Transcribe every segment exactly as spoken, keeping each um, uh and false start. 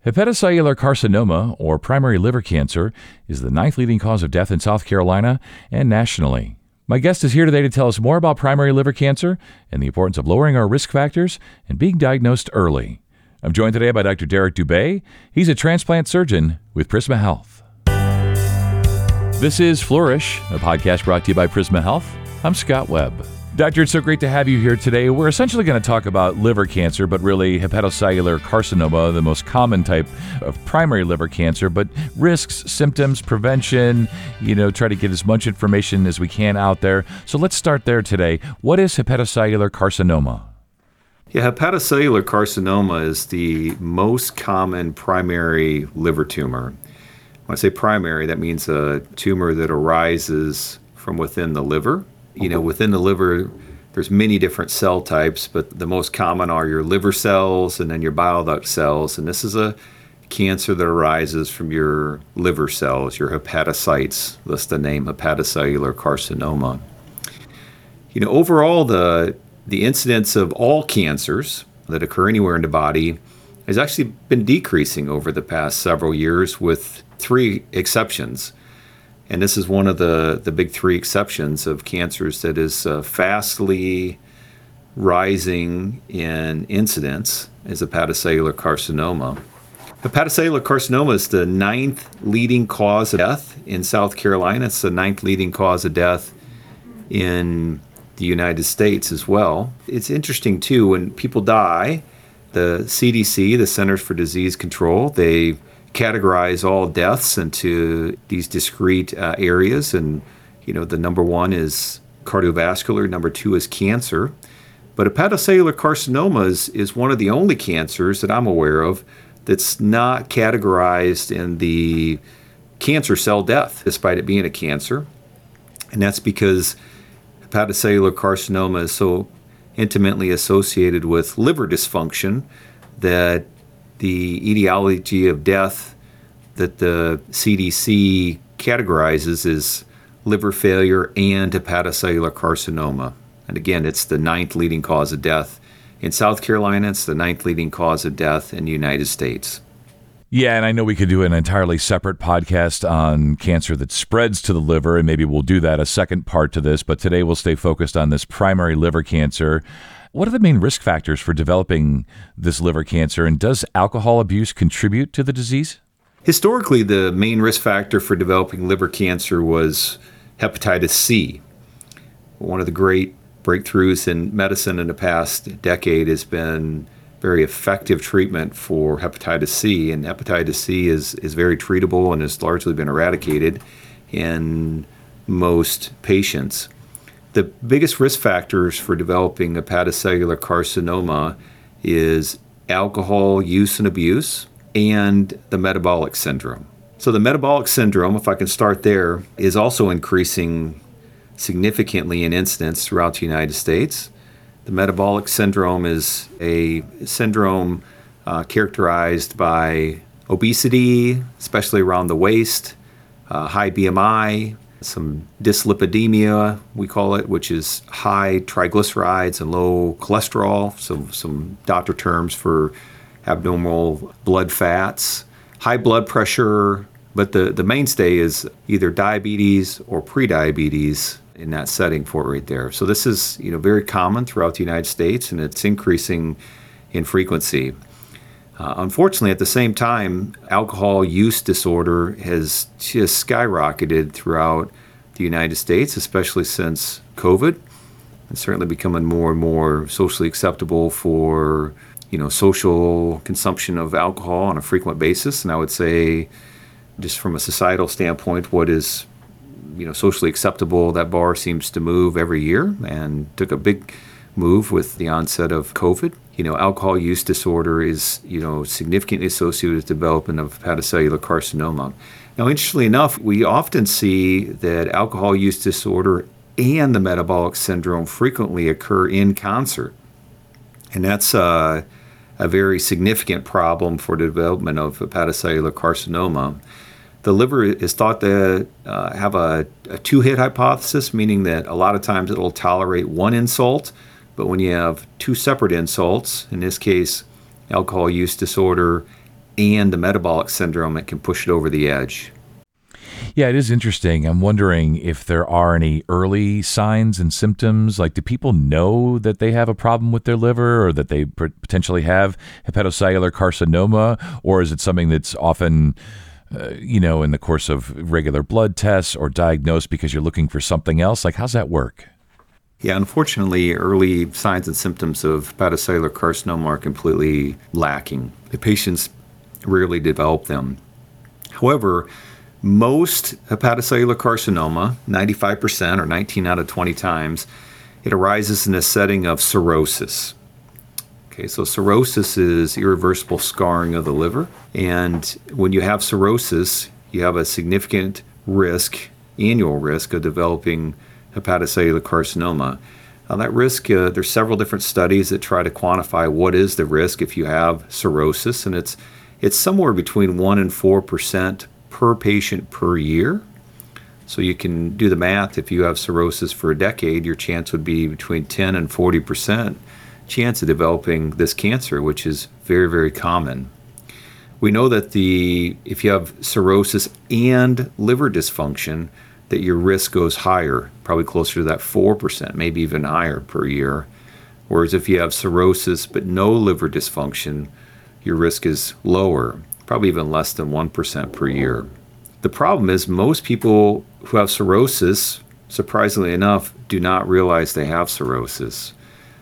Hepatocellular carcinoma, or primary liver cancer, is the ninth leading cause of death in South Carolina and nationally. My guest is here today to tell us more about primary liver cancer and the importance of lowering our risk factors and being diagnosed early. I'm joined today by Doctor Derek Dubé. He's a transplant surgeon with Prisma Health. This is Flourish, a podcast brought to you by Prisma Health. I'm Scott Webb. Doctor, it's so great to have you here today. We're essentially going to talk about liver cancer, but really hepatocellular carcinoma, the most common type of primary liver cancer, but risks, symptoms, prevention, you know, try to get as much information as we can out there. So let's start there today. What is hepatocellular carcinoma? Yeah, hepatocellular carcinoma is the most common primary liver tumor. When I say primary, that means a tumor that arises from within the liver. You know, within the liver, there's many different cell types, but the most common are your liver cells and then your bile duct cells. And this is a cancer that arises from your liver cells, your hepatocytes. That's the name, hepatocellular carcinoma. You know, overall, the the incidence of all cancers that occur anywhere in the body has actually been decreasing over the past several years, with three exceptions. And this is one of the, the big three exceptions of cancers that is uh, fastly rising in incidence is hepatocellular carcinoma. Hepatocellular carcinoma is the ninth leading cause of death in South Carolina. It's the ninth leading cause of death in the United States as well. It's interesting, too, when people die, the C D C, the Centers for Disease Control, they categorize all deaths into these discrete uh, areas. And, you know, the number one is cardiovascular, number two is cancer. But hepatocellular carcinoma is, is one of the only cancers that I'm aware of that's not categorized in the cancer cell death, despite it being a cancer. And that's because hepatocellular carcinoma is so intimately associated with liver dysfunction that the etiology of death that the C D C categorizes is liver failure and hepatocellular carcinoma. And again, it's the ninth leading cause of death in South Carolina. It's the ninth leading cause of death in the United States. Yeah, and I know we could do an entirely separate podcast on cancer that spreads to the liver, and maybe we'll do that a second part to this, but today we'll stay focused on this primary liver cancer. What are the main risk factors for developing this liver cancer, and does alcohol abuse contribute to the disease? Historically, the main risk factor for developing liver cancer was hepatitis C. One of the great breakthroughs in medicine in the past decade has been very effective treatment for hepatitis C, and hepatitis C is, is very treatable and has largely been eradicated in most patients. The biggest risk factors for developing hepatocellular carcinoma is alcohol use and abuse and the metabolic syndrome. So the metabolic syndrome, if I can start there, is also increasing significantly in incidence throughout the United States. The metabolic syndrome is a syndrome uh, characterized by obesity, especially around the waist, uh, high B M I, some dyslipidemia, we call it, which is high triglycerides and low cholesterol, so some doctor terms for abnormal blood fats, high blood pressure, but the, the mainstay is either diabetes or prediabetes in that setting for it right there. So this is, you know, very common throughout the United States, and it's increasing in frequency. Uh, unfortunately, at the same time, alcohol use disorder has just skyrocketed throughout the United States, especially since COVID. It's certainly becoming more and more socially acceptable for, you know, social consumption of alcohol on a frequent basis. And I would say, just from a societal standpoint, what is, you know, socially acceptable, that bar seems to move every year, and took a big move with the onset of COVID. You know, alcohol use disorder is, you know, significantly associated with development of hepatocellular carcinoma. Now, interestingly enough, we often see that alcohol use disorder and the metabolic syndrome frequently occur in concert. And that's uh, a very significant problem for the development of hepatocellular carcinoma. The liver is thought to uh, have a, a two-hit hypothesis, meaning that a lot of times it'll tolerate one insult. But when you have two separate insults, in this case, alcohol use disorder and the metabolic syndrome, it can push it over the edge. Yeah, it is interesting. I'm wondering if there are any early signs and symptoms. Like, do people know that they have a problem with their liver or that they p- potentially have hepatocellular carcinoma? Or is it something that's often, uh, you know, in the course of regular blood tests or diagnosed because you're looking for something else? Like, how's that work? Yeah, unfortunately, early signs and symptoms of hepatocellular carcinoma are completely lacking. The patients rarely develop them. However, most hepatocellular carcinoma, ninety-five percent or nineteen out of twenty times, it arises in a setting of cirrhosis. Okay, so cirrhosis is irreversible scarring of the liver. And when you have cirrhosis, you have a significant risk, annual risk, of developing hepatocellular carcinoma. Now that risk, uh, there's several different studies that try to quantify what is the risk if you have cirrhosis, and it's it's somewhere between one and four percent per patient per year. So you can do the math. If you have cirrhosis for a decade, your chance would be between ten and forty percent chance of developing this cancer, which is very, very common. We know that the if you have cirrhosis and liver dysfunction, that your risk goes higher, probably closer to that four percent, maybe even higher per year. Whereas if you have cirrhosis but no liver dysfunction, your risk is lower, probably even less than one percent per year. The problem is most people who have cirrhosis, surprisingly enough, do not realize they have cirrhosis.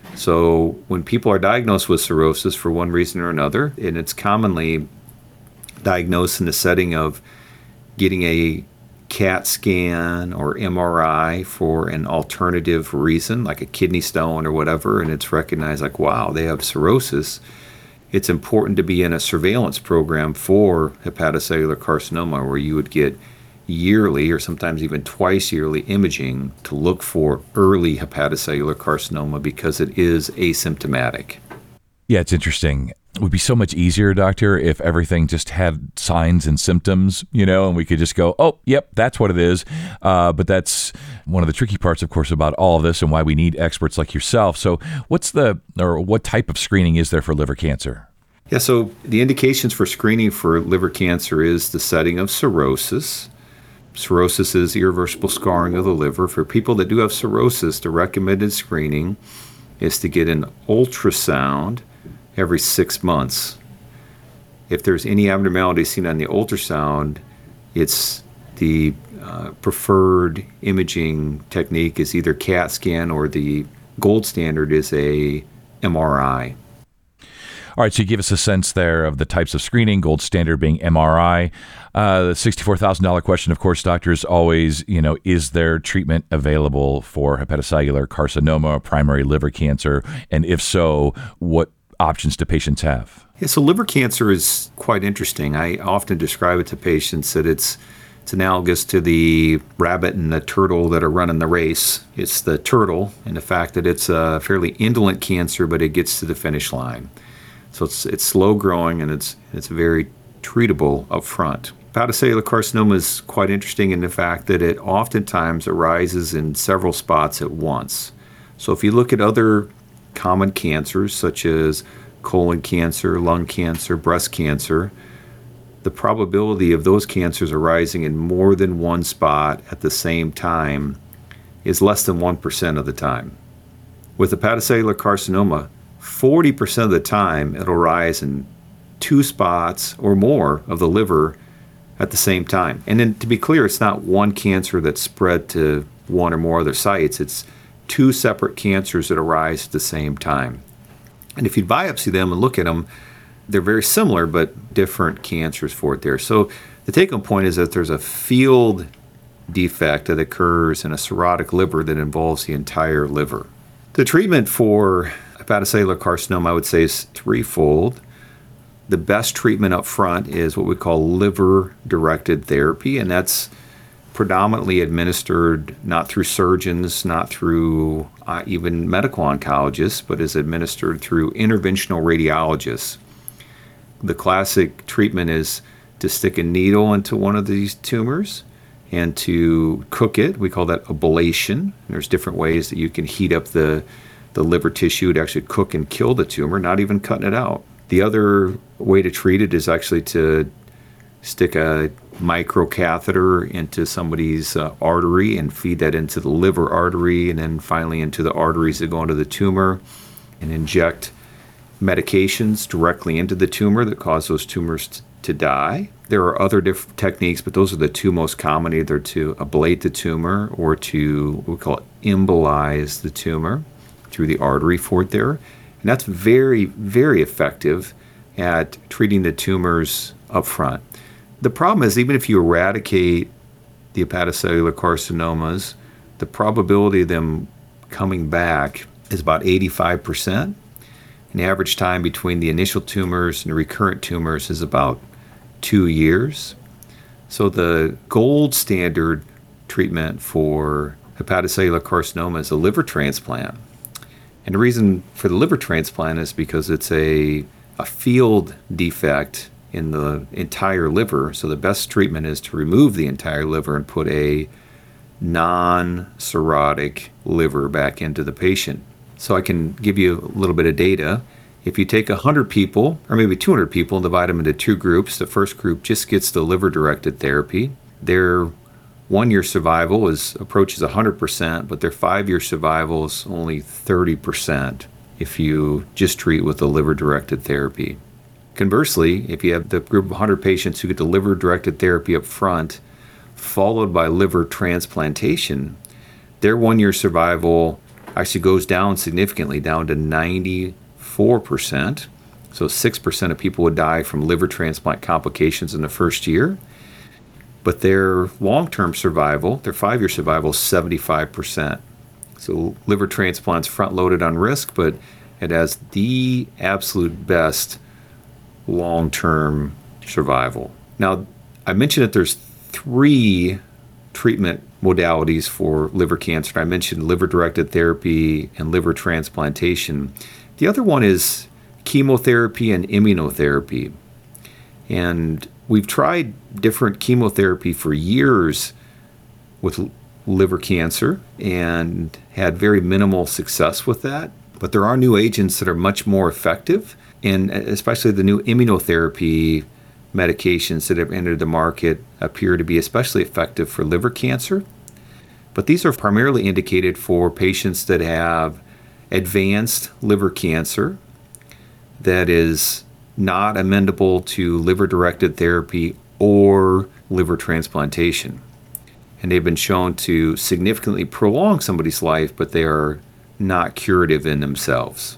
So when people are diagnosed with cirrhosis for one reason or another, and it's commonly diagnosed in the setting of getting a CAT scan or M R I for an alternative reason, like a kidney stone or whatever, and it's recognized like, wow, they have cirrhosis. It's important to be in a surveillance program for hepatocellular carcinoma where you would get yearly or sometimes even twice yearly imaging to look for early hepatocellular carcinoma because it is asymptomatic. Yeah, it's interesting. It would be so much easier, doctor, if everything just had signs and symptoms, you know, and we could just go, oh, yep, that's what it is. Uh, but that's one of the tricky parts, of course, about all of this and why we need experts like yourself. So what's the, or what type of screening is there for liver cancer? Yeah, so the indications for screening for liver cancer is the setting of cirrhosis. Cirrhosis is irreversible scarring of the liver. For people that do have cirrhosis, the recommended screening is to get an ultrasound every six months. If there's any abnormality seen on the ultrasound, it's the uh, preferred imaging technique is either CAT scan or the gold standard is a M R I. All right, so you give us a sense there of the types of screening, gold standard being M R I. Uh, the sixty-four thousand dollars question, of course, doctors always, you know, is there treatment available for hepatocellular carcinoma, primary liver cancer? And if so, what options do patients have? Yeah, so liver cancer is quite interesting. I often describe it to patients that it's it's analogous to the rabbit and the turtle that are running the race. It's the turtle and the fact that it's a fairly indolent cancer, but it gets to the finish line. So it's it's slow growing and it's it's very treatable up front. Hepatocellular carcinoma is quite interesting in the fact that it oftentimes arises in several spots at once. So if you look at other common cancers such as colon cancer, lung cancer, breast cancer, the probability of those cancers arising in more than one spot at the same time is less than one percent of the time. With hepatocellular carcinoma, forty percent of the time it'll arise in two spots or more of the liver at the same time. And then to be clear, it's not one cancer that's spread to one or more other sites. It's two separate cancers that arise at the same time. And if you biopsy them and look at them, they're very similar but different cancers for it there. So the take-home point is that there's a field defect that occurs in a cirrhotic liver that involves the entire liver. The treatment for hepatocellular carcinoma, I would say, is threefold. The best treatment up front is what we call liver-directed therapy, and that's predominantly administered not through surgeons, not through uh, even medical oncologists, but is administered through interventional radiologists. The classic treatment is to stick a needle into one of these tumors and to cook it. We call that ablation. There's different ways that you can heat up the, the liver tissue to actually cook and kill the tumor, not even cutting it out. The other way to treat it is actually to stick a microcatheter into somebody's uh, artery and feed that into the liver artery and then finally into the arteries that go into the tumor and inject medications directly into the tumor that cause those tumors t- to die. There are other different techniques, but those are the two most common, either to ablate the tumor or to, what we call it, embolize the tumor through the artery for it there. And that's very, very effective at treating the tumors up front. The problem is, even if you eradicate the hepatocellular carcinomas, the probability of them coming back is about eighty-five percent. And the average time between the initial tumors and the recurrent tumors is about two years. So the gold standard treatment for hepatocellular carcinoma is a liver transplant. And the reason for the liver transplant is because it's a, a field defect in the entire liver. So the best treatment is to remove the entire liver and put a non-cirrhotic liver back into the patient. So I can give you a little bit of data. If you take one hundred people, or maybe two hundred people, and divide them into two groups, the first group just gets the liver-directed therapy. Their one-year survival is approaches one hundred percent, but their five-year survival is only thirty percent if you just treat with the liver-directed therapy. Conversely, if you have the group of one hundred patients who get the liver-directed therapy up front, followed by liver transplantation, their one-year survival actually goes down significantly, down to ninety-four percent. So six percent of people would die from liver transplant complications in the first year. But their long-term survival, their five-year survival, is seventy-five percent. So liver transplant's front-loaded on risk, but it has the absolute best long-term survival. Now, I mentioned that there's three treatment modalities for liver cancer. I mentioned liver-directed therapy and liver transplantation. The other one is chemotherapy and immunotherapy. And we've tried different chemotherapy for years with liver cancer and had very minimal success with that. But there are new agents that are much more effective, and especially the new immunotherapy medications that have entered the market appear to be especially effective for liver cancer. But these are primarily indicated for patients that have advanced liver cancer that is not amenable to liver-directed therapy or liver transplantation. And they've been shown to significantly prolong somebody's life, but they are not curative in themselves.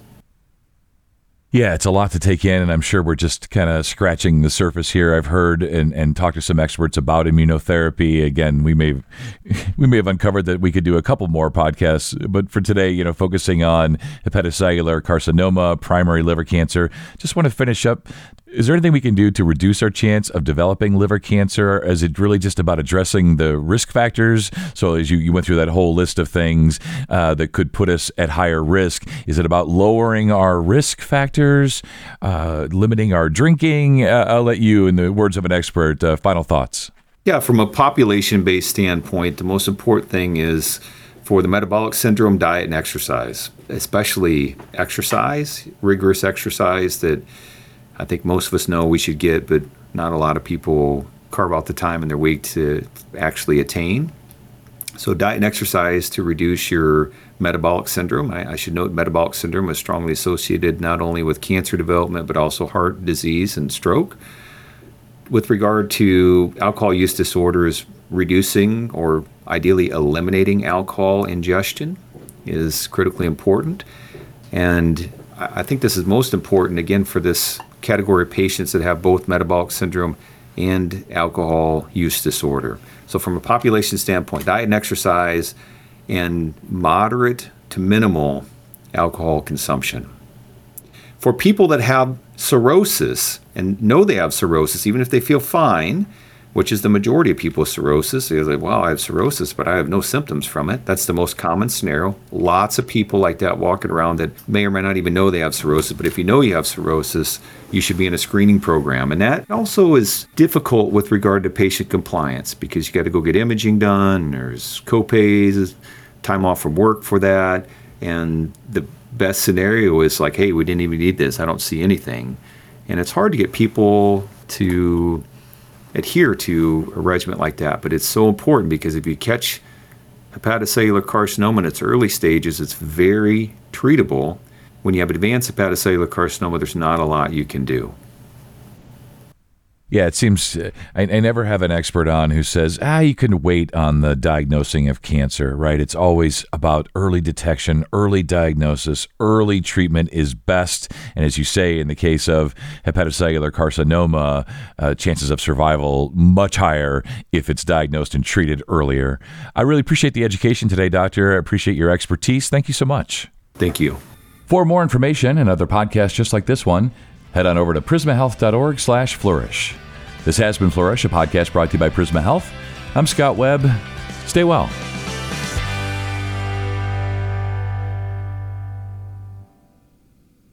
Yeah, it's a lot to take in, and I'm sure we're just kind of scratching the surface here. I've heard and, and talked to some experts about immunotherapy. Again, we may we may have uncovered that we could do a couple more podcasts, but for today, you know, focusing on hepatocellular carcinoma, primary liver cancer, just want to finish up. Is there anything we can do to reduce our chance of developing liver cancer? Is it really just about addressing the risk factors? So as you, you went through that whole list of things uh, that could put us at higher risk, is it about lowering our risk factors, uh, limiting our drinking? Uh, I'll let you, in the words of an expert, uh, final thoughts. Yeah, from a population-based standpoint, the most important thing is for the metabolic syndrome, diet and exercise, especially exercise, rigorous exercise that I think most of us know we should get, but not a lot of people carve out the time in their week to actually attain. So diet and exercise to reduce your metabolic syndrome. I, I should note metabolic syndrome is strongly associated not only with cancer development, but also heart disease and stroke. With regard to alcohol use disorders, reducing or ideally eliminating alcohol ingestion is critically important. And I think this is most important, again, for this category of patients that have both metabolic syndrome and alcohol use disorder. So from a population standpoint, diet and exercise and moderate to minimal alcohol consumption. For people that have cirrhosis and know they have cirrhosis, even if they feel fine, which is the majority of people with cirrhosis, they're like, well, I have cirrhosis, but I have no symptoms from it. That's the most common scenario. Lots of people like that walking around that may or may not even know they have cirrhosis. But if you know you have cirrhosis, you should be in a screening program. And that also is difficult with regard to patient compliance because you got to go get imaging done. There's co-pays, time off from work for that. And the best scenario is like, hey, we didn't even need this. I don't see anything. And it's hard to get people to adhere to a regimen like that, but it's so important because if you catch hepatocellular carcinoma in its early stages, it's very treatable. When you have advanced hepatocellular carcinoma, there's not a lot you can do. Yeah, it seems uh, I, I never have an expert on who says, ah, you can wait on the diagnosing of cancer, right? It's always about early detection, early diagnosis, early treatment is best. And as you say, in the case of hepatocellular carcinoma, uh, chances of survival much higher if it's diagnosed and treated earlier. I really appreciate the education today, Doctor. I appreciate your expertise. Thank you so much. Thank you. For more information and other podcasts just like this one, head on over to prismahealth.org slash flourish. This has been Flourish, a podcast brought to you by Prisma Health. I'm Scott Webb. Stay well.